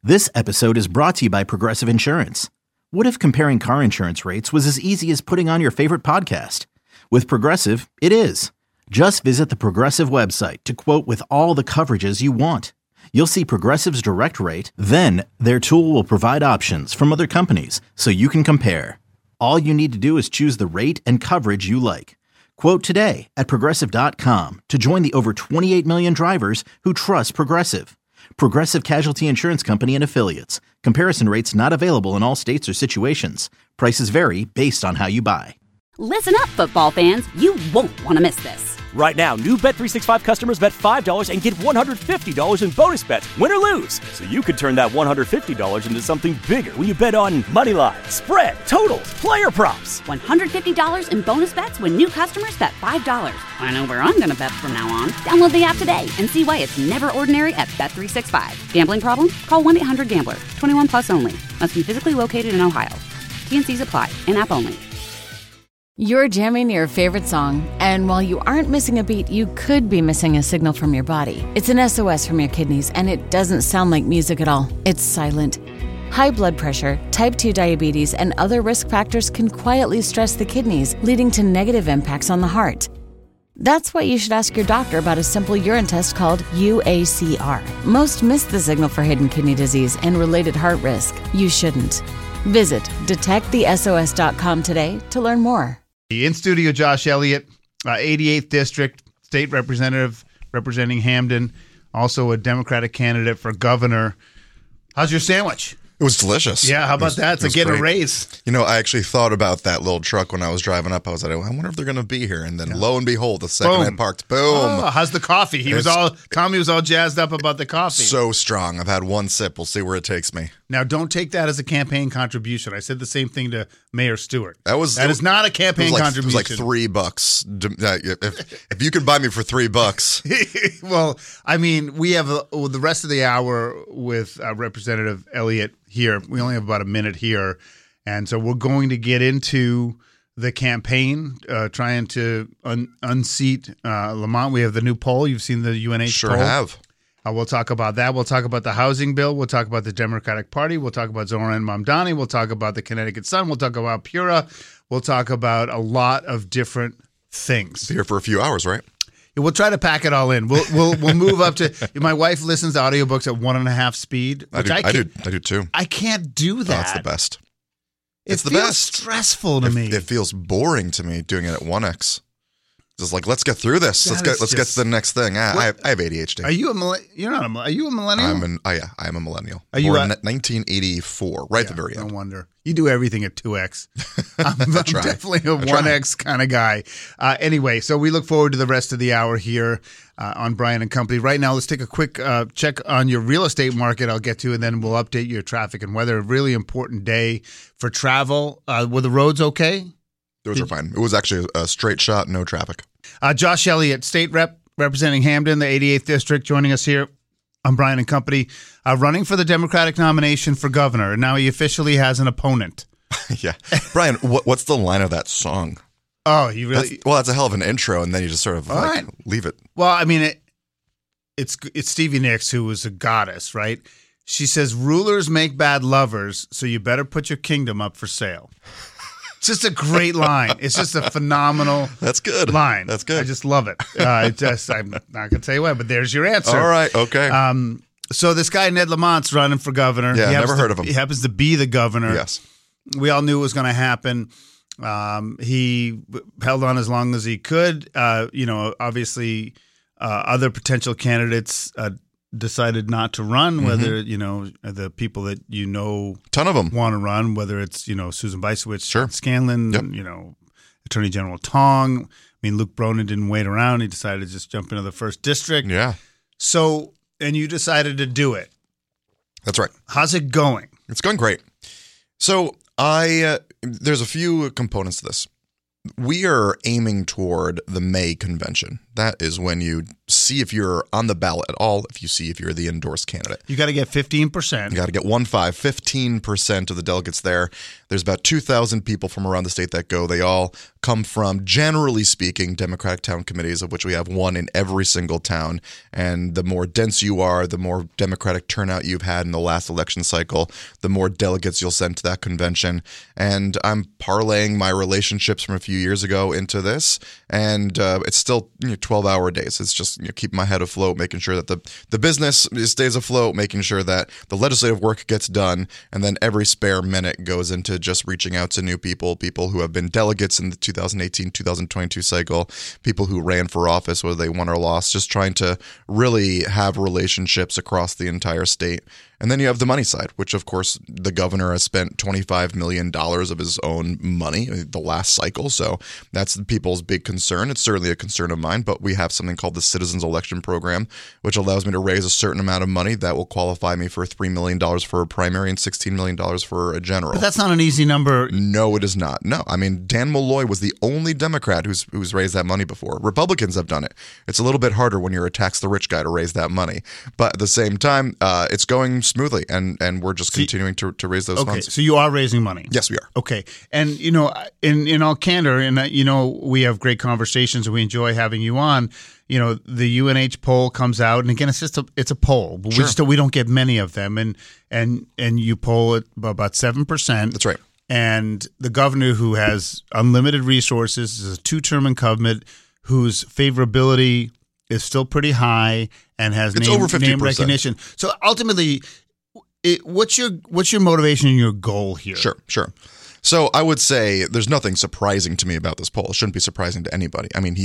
This episode is brought to you by Progressive Insurance. What if comparing car insurance rates was as easy as putting on your favorite podcast? With Progressive, it is. Just visit the Progressive website to quote with all the coverages you want. You'll see Progressive's direct rate, then their tool will provide options from other companies so you can compare. All you need to do is choose the rate and coverage you like. Quote today at Progressive.com to join the over 28 million drivers who trust Progressive. Progressive Casualty Insurance Company and Affiliates. Comparison rates not available in all states or situations. Prices vary based on how you buy. Listen up, football fans. You won't want to miss this. Right now, new Bet365 customers bet $5 and get $150 in bonus bets, win or lose. So you could turn that $150 into something bigger when you bet on money line, spread, totals, player props. $150 in bonus bets when new customers bet $5. I know where I'm going to bet from now on. Download the app today and see why it's never ordinary at Bet365. Gambling problem? Call 1-800-GAMBLER. 21 plus only. Must be physically located in Ohio. T&Cs apply. In-app only. You're jamming your favorite song, and while you aren't missing a beat, you could be missing a signal from your body. It's an SOS from your kidneys, and it doesn't sound like music at all. It's silent. High blood pressure, type 2 diabetes, and other risk factors can quietly stress the kidneys, leading to negative impacts on the heart. That's why you should ask your doctor about a simple urine test called UACR. Most miss the signal for hidden kidney disease and related heart risk. You shouldn't. Visit detectthesos.com today to learn more. In studio, Josh Elliott, 88th District State Representative representing Hamden, also a Democratic candidate for governor. How's your sandwich? It was delicious. Yeah, how about that? To get great. a raise. You know, I actually thought about that little truck when I was driving up. I was like, I wonder if they're going to be here. And then lo and behold, the second I parked, boom. Oh, how's the coffee? Tommy was all jazzed up about the coffee. So strong. I've had one sip. We'll see where it takes me. Now, don't take that as a campaign contribution. I said the same thing to Mayor Stewart. That is not a campaign contribution. It was like $3. If you could buy me for $3. Well, I mean, we have the rest of the hour with Representative Elliott here. We only have about a minute here. And so we're going to get into the campaign, trying to unseat Lamont. We have the new poll. You've seen the UNH poll. Sure have. We'll talk about that. We'll talk about the housing bill. We'll talk about the Democratic Party. We'll talk about Zohran Mamdani. We'll talk about the Connecticut Sun. We'll talk about Pura. We'll talk about a lot of different things. Be here for a few hours, right? We'll try to pack it all in. We'll move up to. My wife listens to audiobooks at 1.5 speed. I do too. I can't do that. That's the best. It's the best. Stressful to me. It feels boring to me doing it at 1x. Just like, let's get through this. Let's get to the next thing. I have ADHD. Are you You're not Are you a millennial? I am a millennial. Are you born in 1984, right at the very end. No wonder. You do everything at 2x. I'm definitely a 1x kind of guy. Anyway, so we look forward to the rest of the hour here on Brian and Company. Right now, let's take a quick check on your real estate market. I'll get to, and then we'll update your traffic and weather. A really important day for travel. Were the roads okay? Those are fine. It was actually a straight shot, no traffic. Josh Elliott, state rep representing Hamden, the 88th District, joining us here on Brian and Company, running for the Democratic nomination for governor. And now he officially has an opponent. Yeah. Brian, what's the line of that song? Oh, you really? That's a hell of an intro, and then you just sort of leave it. Well, I mean, it's Stevie Nicks, who was a goddess, right? She says, rulers make bad lovers, so you better put your kingdom up for sale. It's just a great line. It's just a phenomenal That's good. line. That's good. I just love it. I'm not going to tell you why, but there's your answer. All right. Okay. So this guy, Ned Lamont's running for governor. Yeah, never heard of him. He happens to be the governor. Yes. We all knew it was going to happen. He held on as long as he could. Obviously, other potential candidates decided not to run, whether, the people that ton of them want to run, whether it's, Susan Bicewicz, sure. Scanlon, Attorney General Tong. I mean, Luke Bronin didn't wait around. He decided to just jump into the first district. Yeah. So, and you decided to do it. That's right. How's it going? It's going great. So there's a few components to this. We are aiming toward the May convention. That is when you see if you're on the ballot at all, if you're the endorsed candidate. You got to get 15%. You got to get 15% of the delegates there. There's about 2,000 people from around the state that go. They all come from, generally speaking, Democratic town committees, of which we have one in every single town. And the more dense you are, the more Democratic turnout you've had in the last election cycle, the more delegates you'll send to that convention. And I'm parlaying my relationships from a few years ago into this, and it's still 12-hour days. It's just keeping my head afloat, making sure that the business stays afloat, making sure that the legislative work gets done, and then every spare minute goes into just reaching out to new people who have been delegates in the 2018-2022 cycle, people who ran for office, whether they won or lost, just trying to really have relationships across the entire state. And then you have the money side, which, of course, the governor has spent $25 million of his own money the last cycle. So that's people's big concern. It's certainly a concern of mine. But we have something called the Citizens Election Program, which allows me to raise a certain amount of money that will qualify me for $3 million for a primary and $16 million for a general. But that's not an easy number. No, it is not. No. I mean, Dan Malloy was the only Democrat who's raised that money before. Republicans have done it. It's a little bit harder when you're a tax the rich guy to raise that money. But at the same time, it's going smoothly, and we're just continuing to raise those funds. Okay, so you are raising money. Yes, we are. Okay, and in all candor, and we have great conversations, and we enjoy having you on. The UNH poll comes out, and again, it's a poll, but Sure. we don't get many of them, and you poll at about 7%. That's right. And the governor, who has unlimited resources, is a 2-term incumbent whose favorability is still pretty high and has over 50%. name recognition. So ultimately, what's your motivation and your goal here? Sure. So I would say there's nothing surprising to me about this poll. It shouldn't be surprising to anybody. I mean,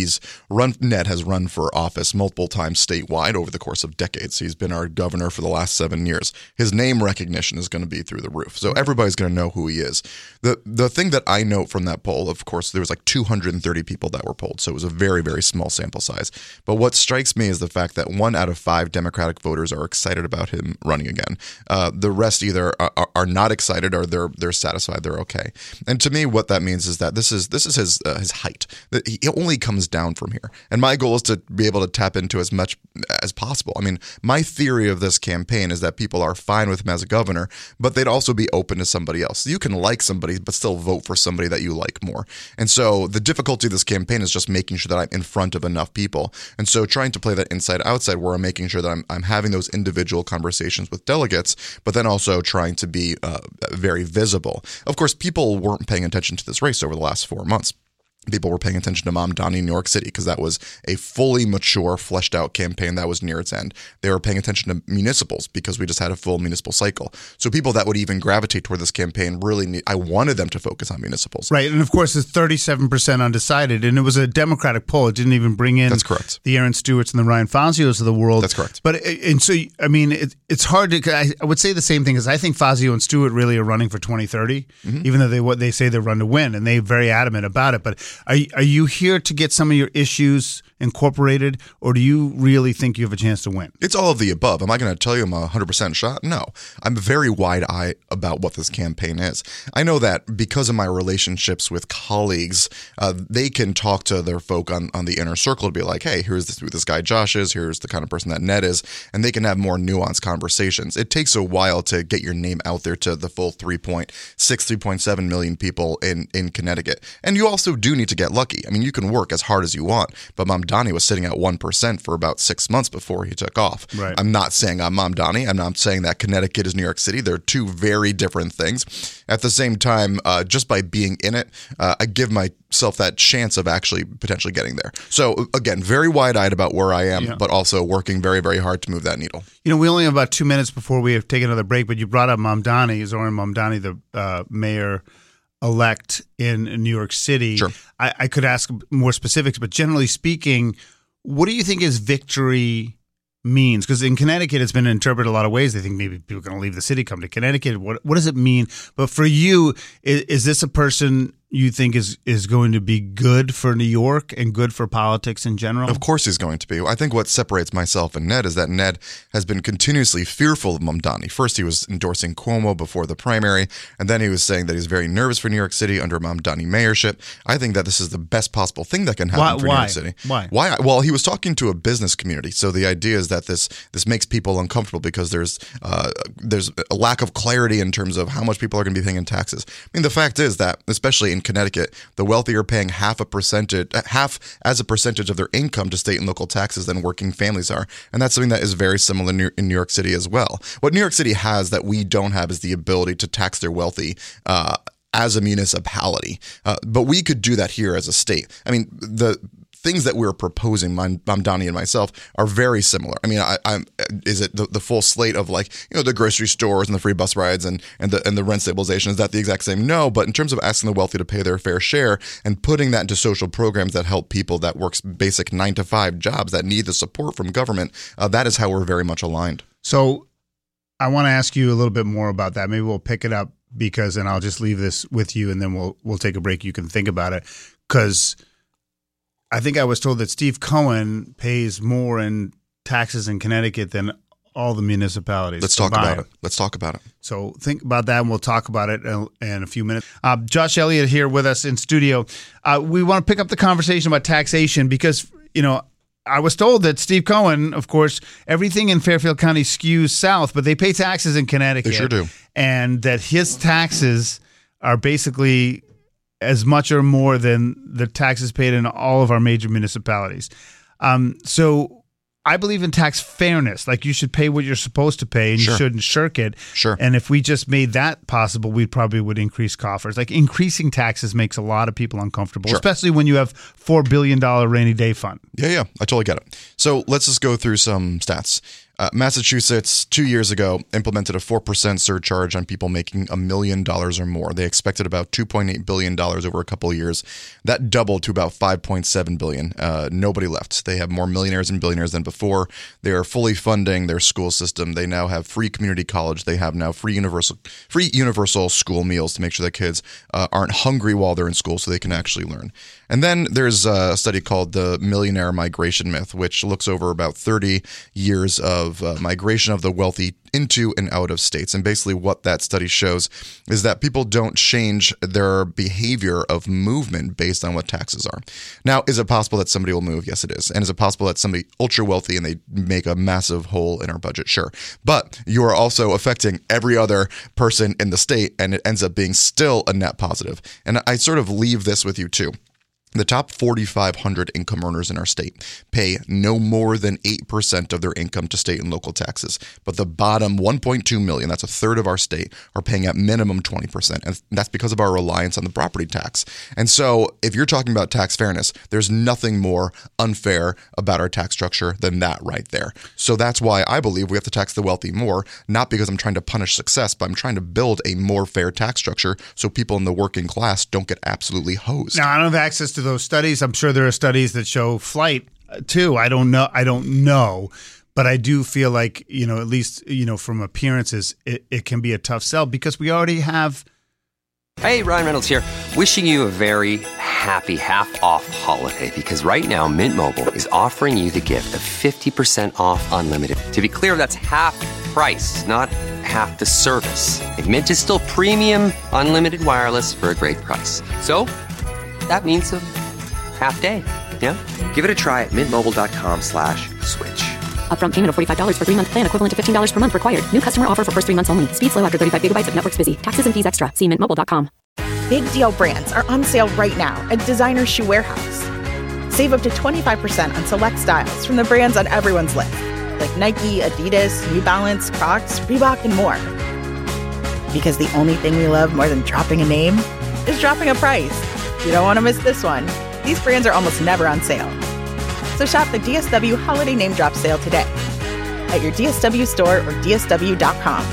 Ned has run for office multiple times statewide over the course of decades. He's been our governor for the last 7 years. His name recognition is going to be through the roof. So everybody's going to know who he is. The thing that I note from that poll, of course, there was like 230 people that were polled. So it was a very, very small sample size. But what strikes me is the fact that 1 out of 5 Democratic voters are excited about him running again. The rest either are not excited or they're satisfied, they're okay. And to me, what that means is that this is his height. He only comes down from here. And my goal is to be able to tap into as much as possible. I mean, my theory of this campaign is that people are fine with him as a governor, but they'd also be open to somebody else. You can like somebody, but still vote for somebody that you like more. And so the difficulty of this campaign is just making sure that I'm in front of enough people. And so trying to play that inside-outside, where I'm making sure that I'm having those individual conversations with delegates, but then also trying to be very visible. Of course, people weren't paying attention to this race over the last 4 months. People were paying attention to Mamdani in New York City because that was a fully mature, fleshed out campaign that was near its end. They were paying attention to municipals because we just had a full municipal cycle. So people that would even gravitate toward this campaign I wanted them to focus on municipals. Right. And of course, it's 37% undecided. And it was a Democratic poll. It didn't even bring in That's correct. The Aaron Stewarts and the Ryan Fazios of the world. That's correct. But and so, I mean, it's hard to, I would say the same thing, because I think Fazio and Stewart really are running for 2030, even though they say they run to win, and they're very adamant about it. But are you here to get some of your issues incorporated, or do you really think you have a chance to win? It's all of the above. Am I going to tell you I'm a 100% shot? No. I'm very wide-eyed about what this campaign is. I know that because of my relationships with colleagues, they can talk to their folk on the inner circle to be like, hey, here's who this guy Josh is, here's the kind of person that Ned is, and they can have more nuanced conversations. It takes a while to get your name out there to the full 3.7 million people in Connecticut. And you also do need to get lucky. I mean, you can work as hard as you want, but Mamdani was sitting at 1% for about 6 months before he took off. Right. I'm not saying I'm Mamdani. I'm not saying that Connecticut is New York City. They're two very different things. At the same time, just by being in it, I give myself that chance of actually potentially getting there. So again, very wide-eyed about where I am, but also working very, very hard to move that needle. We only have about 2 minutes before we have to take another break, but you brought up Mamdani, Zohran Mamdani, the mayor-elect in New York City. Sure. I could ask more specifics, but generally speaking, what do you think his victory means? Because in Connecticut, it's been interpreted a lot of ways. They think maybe people are going to leave the city, come to Connecticut. What does it mean? But for you, is this a person you think is going to be good for New York and good for politics in general? Of course he's going to be. I think what separates myself and Ned is that Ned has been continuously fearful of Mamdani. First, he was endorsing Cuomo before the primary, and then he was saying that he's very nervous for New York City under Mamdani mayorship. I think that this is the best possible thing that can happen for New York City. Why? Well, he was talking to a business community, so the idea is that this makes people uncomfortable because there's a lack of clarity in terms of how much people are going to be paying in taxes. I mean, the fact is that, especially in Connecticut, the wealthy are paying half as a percentage of their income to state and local taxes than working families are. And that's something that is very similar in New York City as well. What New York City has that we don't have is the ability to tax their wealthy as a municipality. But we could do that here as a state. I mean, the things that we're proposing, Mamdani and myself, are very similar. I mean, is it the full slate of the grocery stores and the free bus rides and the rent stabilization? Is that the exact same? No, but in terms of asking the wealthy to pay their fair share and putting that into social programs that help people that work basic 9-to-5 jobs that need the support from government, that is how we're very much aligned. So I want to ask you a little bit more about that. Maybe we'll pick it up and I'll just leave this with you and then we'll take a break. You can think about it because I think I was told that Steve Cohen pays more in taxes in Connecticut than all the municipalities. Let's talk about it. So think about that, and we'll talk about it in a few minutes. Josh Elliott here with us in studio. We want to pick up the conversation about taxation because, I was told that Steve Cohen, of course, everything in Fairfield County skews south, but they pay taxes in Connecticut. They sure do. And that his taxes are basically as much or more than the taxes paid in all of our major municipalities. So I believe in tax fairness. Like you should pay what you're supposed to pay and you shouldn't shirk it. Sure. And if we just made that possible, we probably would increase coffers. Like increasing taxes makes a lot of people uncomfortable, especially when you have $4 billion rainy day fund. Yeah, I totally get it. So let's just go through some stats. Massachusetts, 2 years ago, implemented a 4% surcharge on people making $1 million or more. They expected about $2.8 billion over a couple of years. That doubled to about $5.7 billion. Nobody left. They have more millionaires and billionaires than before. They are fully funding their school system. They now have free community college. They have now free universal school meals to make sure that kids aren't hungry while they're in school so they can actually learn. And then there's a study called the Millionaire Migration Myth, which looks over about 30 years of migration of the wealthy into and out of states. And basically what that study shows is that people don't change their behavior of movement based on what taxes are. Now, is it possible that somebody will move? Yes, it is. And is it possible that somebody ultra wealthy and they make a massive hole in our budget? Sure. But you are also affecting every other person in the state, and it ends up being still a net positive. And I sort of leave this with you too. The top 4,500 income earners in our state pay no more than 8% of their income to state and local taxes. But the bottom 1.2 million, that's a third of our state, are paying at minimum 20%. And that's because of our reliance on the property tax. And so if you're talking about tax fairness, there's nothing more unfair about our tax structure than that right there. So that's why I believe we have to tax the wealthy more, not because I'm trying to punish success, but I'm trying to build a more fair tax structure so people in the working class don't get absolutely hosed. Now, I don't have access to those studies. I'm sure there are studies that show flight too. I don't know, but I do feel like, at least, from appearances, it can be a tough sell because we already have. Hey, Ryan Reynolds here, wishing you a very happy half-off holiday because right now Mint Mobile is offering you the gift of 50% off unlimited. To be clear, that's half price, not half the service. And Mint is still premium unlimited wireless for a great price. So that means a half day, yeah? Give it a try at mintmobile.com/switch. Upfront payment of $45 for 3-month plan, equivalent to $15 per month required. New customer offer for first 3 months only. Speed slow after 35 gigabytes if network's busy. Taxes and fees extra. See mintmobile.com. Big Deal brands are on sale right now at Designer Shoe Warehouse. Save up to 25% on select styles from the brands on everyone's list, like Nike, Adidas, New Balance, Crocs, Reebok, and more. Because the only thing we love more than dropping a name is dropping a price. You don't want to miss this one. These brands are almost never on sale. So shop the DSW Holiday Name Drop Sale today at your DSW store or DSW.com.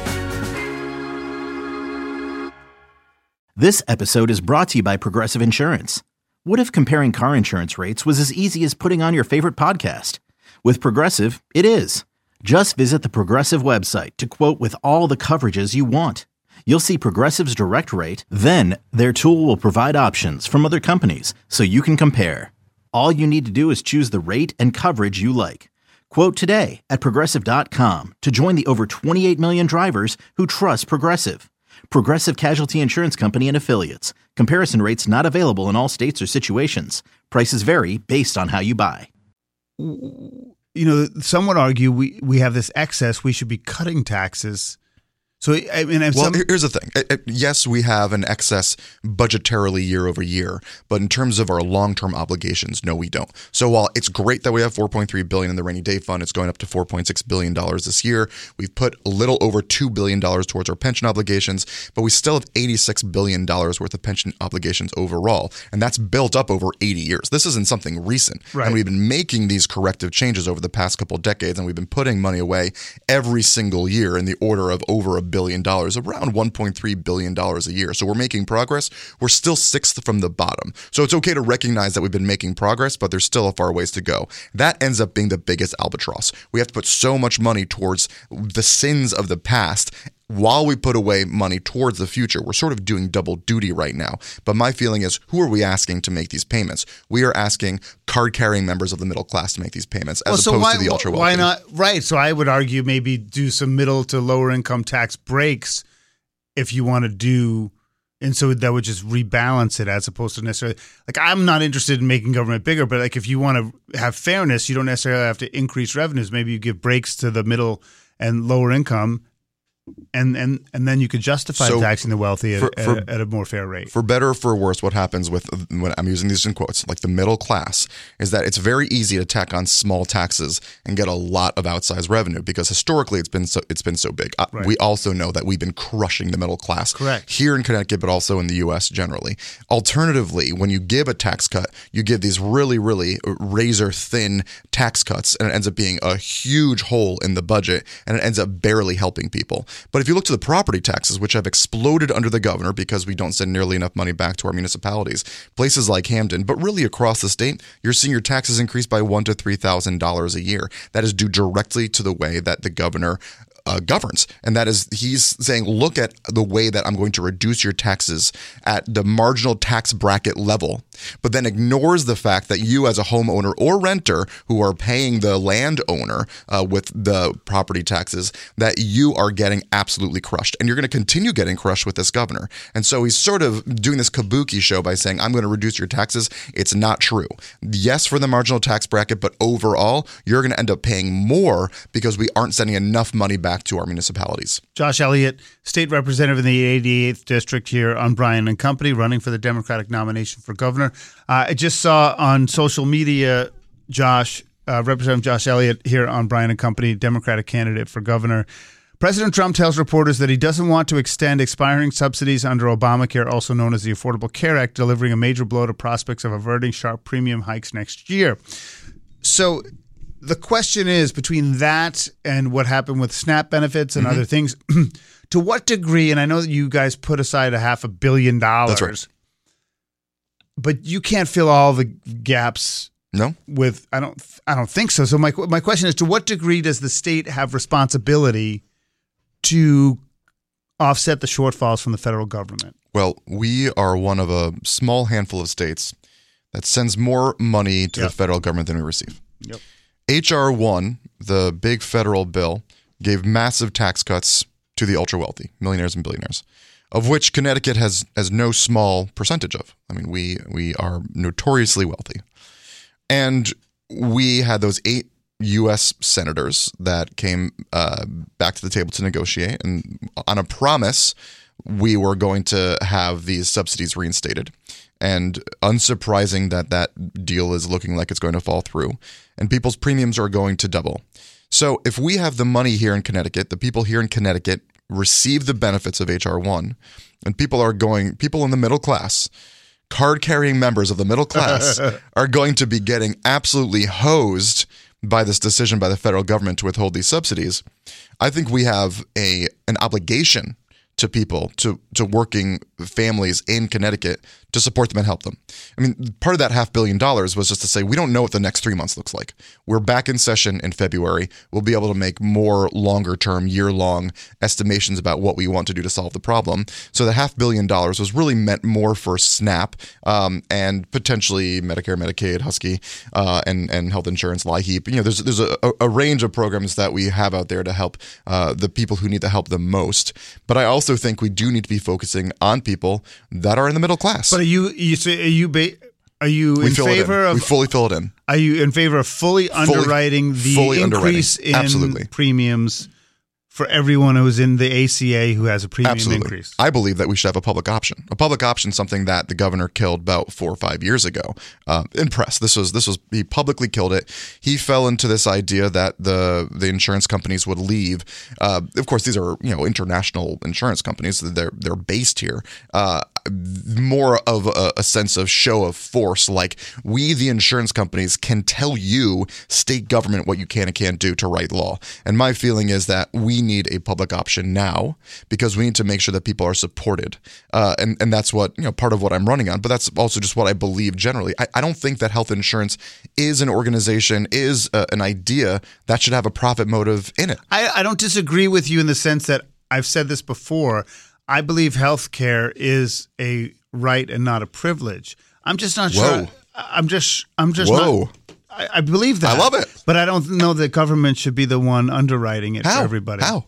This episode is brought to you by Progressive Insurance. What if comparing car insurance rates was as easy as putting on your favorite podcast? With Progressive, it is. Just visit the Progressive website to quote with all the coverages you want. You'll see Progressive's direct rate, then their tool will provide options from other companies so you can compare. All you need to do is choose the rate and coverage you like. Quote today at Progressive.com to join the over 28 million drivers who trust Progressive. Progressive Casualty Insurance Company and Affiliates. Comparison rates not available in all states or situations. Prices vary based on how you buy. You know, some would argue we have this excess. We should be cutting taxes. So, I mean, here's the thing. Yes, we have an excess budgetarily year over year, but in terms of our long-term obligations, no, we don't. So while it's great that we have $4.3 billion in the rainy day fund, it's going up to $4.6 billion this year. We've put a little over $2 billion towards our pension obligations, but we still have $86 billion worth of pension obligations overall, and that's built up over 80 years. This isn't something recent, right? And we've been making these corrective changes over the past couple of decades, and we've been putting money away every single year in the order of over $1 billion, around $1.3 billion a year. So we're making progress. We're still sixth from the bottom. So it's okay to recognize that we've been making progress, but there's still a far ways to go. That ends up being the biggest albatross. We have to put so much money towards the sins of the past while we put away money towards the future. We're sort of doing double duty right now. But my feeling is, who are we asking to make these payments? We are asking card-carrying members of the middle class to make these payments, as opposed to the ultra-wealthy. Why not? Right. So I would argue maybe do some middle to lower income tax breaks if you want to do, and so that would just rebalance it, as opposed to necessarily, like, I'm not interested in making government bigger, but like if you want to have fairness, you don't necessarily have to increase revenues. Maybe you give breaks to the middle and lower income, and then you could justify taxing the wealthy at a more fair rate. For better or for worse, what happens with, when I'm using these in quotes, like the middle class, is that it's very easy to tack on small taxes and get a lot of outsized revenue, because historically it's been so big. Right. We also know that we've been crushing the middle class. Correct. Here in Connecticut, but also in the U.S. generally. Alternatively, when you give a tax cut, you give these really, really razor thin tax cuts, and it ends up being a huge hole in the budget, and it ends up barely helping people. But if you look to the property taxes, which have exploded under the governor because we don't send nearly enough money back to our municipalities, places like Hampden, but really across the state, you're seeing your taxes increase by $1,000 to $3,000 a year. That is due directly to the way that the governor governs. And that is, he's saying, look at the way that I'm going to reduce your taxes at the marginal tax bracket level, but then ignores the fact that you as a homeowner or renter who are paying the landowner with the property taxes, that you are getting absolutely crushed. And you're going to continue getting crushed with this governor. And so he's sort of doing this kabuki show by saying, I'm going to reduce your taxes. It's not true. Yes, for the marginal tax bracket, but overall, you're going to end up paying more because we aren't sending enough money back to our municipalities. Josh Elliott, state representative in the 88th district here on Bryan and Company, running for the Democratic nomination for governor. I just saw on social media, Representative Josh Elliott here on Bryan and Company, Democratic candidate for governor. President Trump tells reporters that he doesn't want to extend expiring subsidies under Obamacare, also known as the Affordable Care Act, delivering a major blow to prospects of averting sharp premium hikes next year. So the question is, between that and what happened with SNAP benefits and other things, to what degree, and I know that you guys put aside $500 million. That's right. But you can't fill all the gaps. No, with I don't think so. So my question is, to what degree does the state have responsibility to offset the shortfalls from the federal government? Well, we are one of a small handful of states that sends more money to the federal government than we receive. Yep. H.R. 1, the big federal bill, gave massive tax cuts to the ultra wealthy, millionaires and billionaires, of which Connecticut has no small percentage of. I mean, we are notoriously wealthy. And we had those 8 U.S. senators that came back to the table to negotiate, and on a promise, we were going to have these subsidies reinstated. And unsurprising that deal is looking like it's going to fall through, and people's premiums are going to double. So if we have the money here in Connecticut, the people here in Connecticut receive the benefits of H.R. 1, and people in the middle class, card-carrying members of the middle class are going to be getting absolutely hosed by this decision by the federal government to withhold these subsidies. I think we have an obligation to people, to working families in Connecticut to support them and help them. I mean, part of that $500 million was just to say, we don't know what the next 3 months looks like. We're back in session in February. We'll be able to make more longer-term, year-long estimations about what we want to do to solve the problem. So the $500 million was really meant more for SNAP and potentially Medicare, Medicaid, Husky, and health insurance, LIHEAP. You know, there's a range of programs that we have out there to help the people who need the help the most. But I also think we do need to be focusing on people that are in the middle class. But are you in favor of? We fully fill it in. Are you in favor of fully underwriting the increase in Absolutely. premiums for everyone who's in the ACA who has a premium Absolutely. increase? I believe that we should have a public option. A public option, something that the governor killed about 4 or 5 years ago. In press, this was he publicly killed it. He fell into this idea that the insurance companies would leave. Of course, these are international insurance companies. They're based here. More of a sense of show of force, like we, the insurance companies, can tell you, state government, what you can and can't do to write law. And my feeling is that we need a public option now because we need to make sure that people are supported. And that's what, part of what I'm running on. But that's also just what I believe generally. I don't think that health insurance is an organization, is an idea that should have a profit motive in it. I don't disagree with you in the sense that I've said this before. I believe healthcare is a right and not a privilege. I'm just not sure. I'm just Whoa. not. I believe that. I love it. But I don't know that government should be the one underwriting it for everybody. How?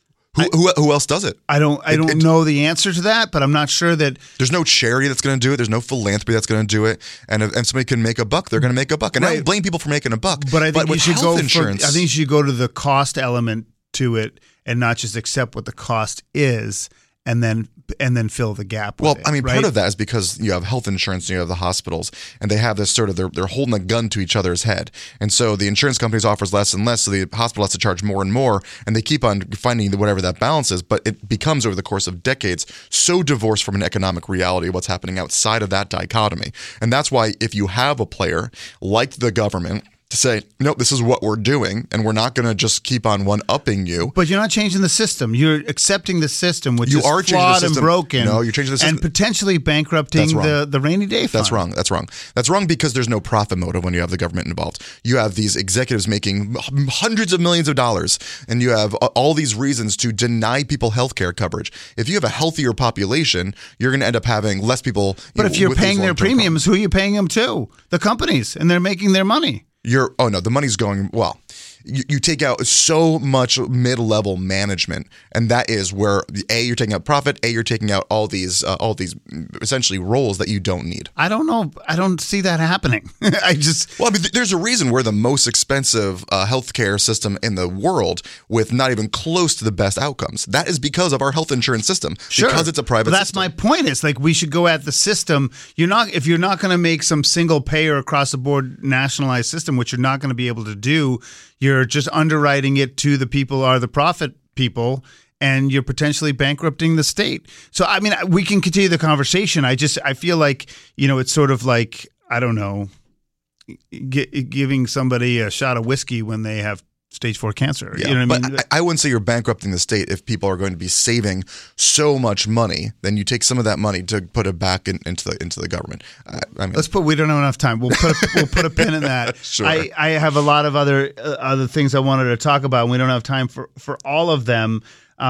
Who else does it? I don't know the answer to that, but I'm not sure that there's no charity that's going to do it. There's no philanthropy that's going to do it. And if somebody can make a buck, they're going to make a buck. And I don't blame people for making a buck. But I think you should go insurance. I think you should go to the cost element to it and not just accept what the cost is and then fill the gap with it, I mean, right? part of that is because you have health insurance and you have the hospitals, and they have this sort of they're holding a gun to each other's head, and so the insurance companies offers less and less, so the hospital has to charge more and more, and they keep on finding whatever that balance is. But it becomes over the course of decades so divorced from an economic reality of what's happening outside of that dichotomy, and that's why if you have a player like the government to say, no, this is what we're doing, and we're not going to just keep on one-upping you. But you're not changing the system. You're accepting the system, which is flawed and broken. No, you're changing the system. And potentially bankrupting the rainy day fund. That's wrong. That's wrong because there's no profit motive when you have the government involved. You have these executives making hundreds of millions of dollars, and you have all these reasons to deny people health care coverage. If you have a healthier population, you're going to end up having less people. But if you're paying their premiums, who are you paying them to? The companies, and they're making their money. The money's going, well, you take out so much mid-level management, and that is where you're taking out profit, you're taking out all these essentially roles that you don't need. I don't know. I don't see that happening. There's a reason we're the most expensive healthcare system in the world with not even close to the best outcomes. That is because of our health insurance system. Sure. Because it's a private That's system. my point. It's like we should go at the system. If you're not going to make some single payer across the board nationalized system, which you're not going to be able to do, you're just underwriting it to the people who are the profit people, and you're potentially bankrupting the state. So, I mean, we can continue the conversation. I feel like, it's sort of like, I don't know, giving somebody a shot of whiskey when they have stage 4 cancer. Yeah, you know what I mean? I wouldn't say you're bankrupting the state if people are going to be saving so much money. Then you take some of that money to put it back into the government. We don't have enough time. We'll put a pin in that. Sure. I have a lot of other things I wanted to talk about, and we don't have time for all of them.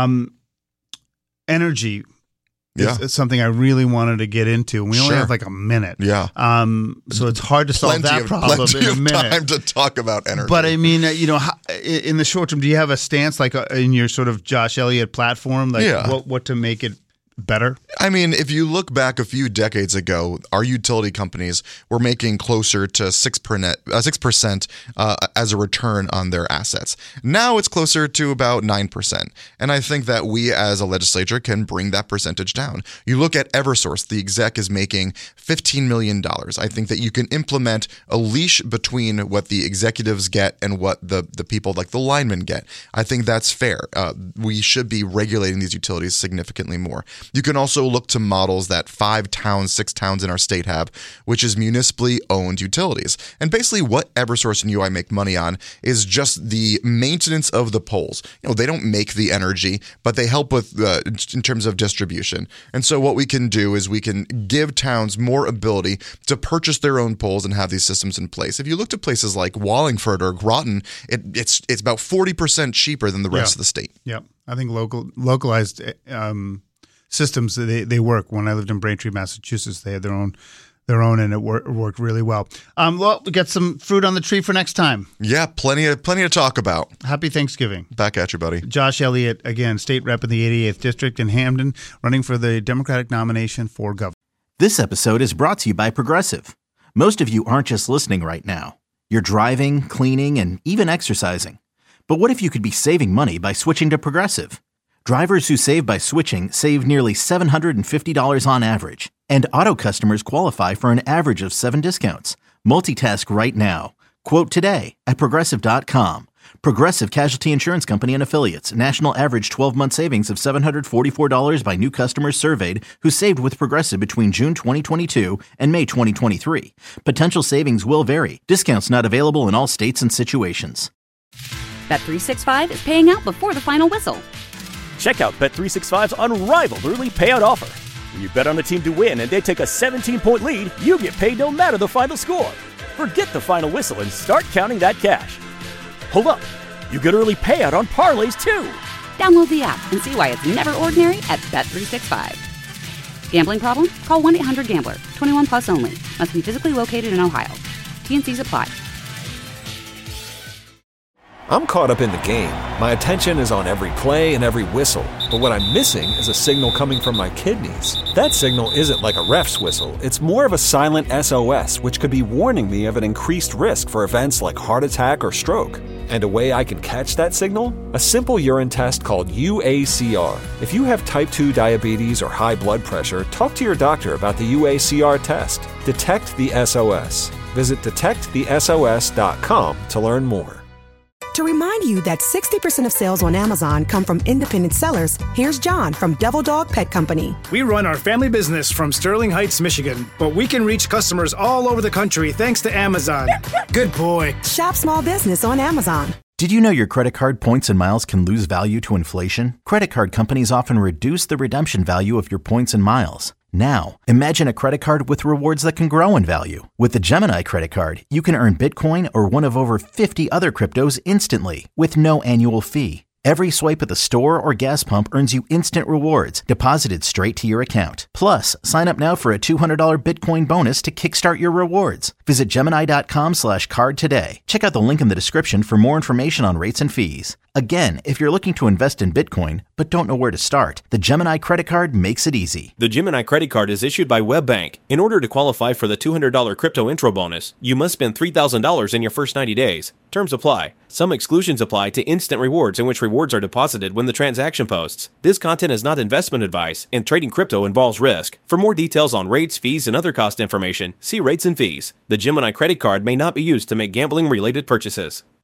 Energy. It's something I really wanted to get into. We only have like a minute. Yeah. So it's hard to solve that problem in a minute. Time to talk about energy. But I mean, in the short term, do you have a stance like in your sort of Josh Elliott platform, what to make it better? I mean, if you look back a few decades ago, our utility companies were making closer to 6% as a return on their assets. Now it's closer to about 9%. And I think that we as a legislature can bring that percentage down. You look at Eversource, the exec is making $15 million. I think that you can implement a leash between what the executives get and what the people like the linemen get. I think that's fair. We should be regulating these utilities significantly more. You can also look to models that 5 towns, 6 towns in our state have, which is municipally owned utilities. And basically what Eversource and UI make money on is just the maintenance of the poles. They don't make the energy, but they help with in terms of distribution. And so what we can do is we can give towns more ability to purchase their own poles and have these systems in place. If you look to places like Wallingford or Groton, it's about 40% cheaper than the rest of the state. Yeah, I think localized systems, they work. When I lived in Braintree, Massachusetts, they had their own, and it worked really well. Well, we got some fruit on the tree for next time. Yeah, plenty to talk about. Happy Thanksgiving. Back at you, buddy. Josh Elliott, again, state rep in the 88th District in Hamden, running for the Democratic nomination for governor. This episode is brought to you by Progressive. Most of you aren't just listening right now. You're driving, cleaning, and even exercising. But what if you could be saving money by switching to Progressive? Drivers who save by switching save nearly $750 on average. And auto customers qualify for an average of 7 discounts. Multitask right now. Quote today at Progressive.com. Progressive Casualty Insurance Company and Affiliates. National average 12-month savings of $744 by new customers surveyed who saved with Progressive between June 2022 and May 2023. Potential savings will vary. Discounts not available in all states and situations. Bet365 is paying out before the final whistle. Check out Bet365's unrivaled early payout offer. When you bet on a team to win and they take a 17-point lead, you get paid no matter the final score. Forget the final whistle and start counting that cash. Hold up. You get early payout on parlays, too. Download the app and see why it's never ordinary at Bet365. Gambling problem? Call 1-800-GAMBLER. 21 plus only. Must be physically located in Ohio. T&Cs apply. I'm caught up in the game. My attention is on every play and every whistle. But what I'm missing is a signal coming from my kidneys. That signal isn't like a ref's whistle. It's more of a silent SOS, which could be warning me of an increased risk for events like heart attack or stroke. And a way I can catch that signal? A simple urine test called UACR. If you have type 2 diabetes or high blood pressure, talk to your doctor about the UACR test. Detect the SOS. Visit detectthesos.com to learn more. To remind you that 60% of sales on Amazon come from independent sellers, here's John from Devil Dog Pet Company. We run our family business from Sterling Heights, Michigan, but we can reach customers all over the country thanks to Amazon. Good boy. Shop small business on Amazon. Did you know your credit card points and miles can lose value to inflation? Credit card companies often reduce the redemption value of your points and miles. Now, imagine a credit card with rewards that can grow in value. With the Gemini credit card, you can earn Bitcoin or one of over 50 other cryptos instantly with no annual fee. Every swipe at the store or gas pump earns you instant rewards deposited straight to your account. Plus, sign up now for a $200 Bitcoin bonus to kickstart your rewards. Visit Gemini.com/card today. Check out the link in the description for more information on rates and fees. Again, if you're looking to invest in Bitcoin but don't know where to start, the Gemini credit card makes it easy. The Gemini credit card is issued by WebBank. In order to qualify for the $200 crypto intro bonus, you must spend $3,000 in your first 90 days. Terms apply. Some exclusions apply to instant rewards in which rewards are deposited when the transaction posts. This content is not investment advice, and trading crypto involves risk. For more details on rates, fees, and other cost information, see rates and fees. The Gemini credit card may not be used to make gambling-related purchases.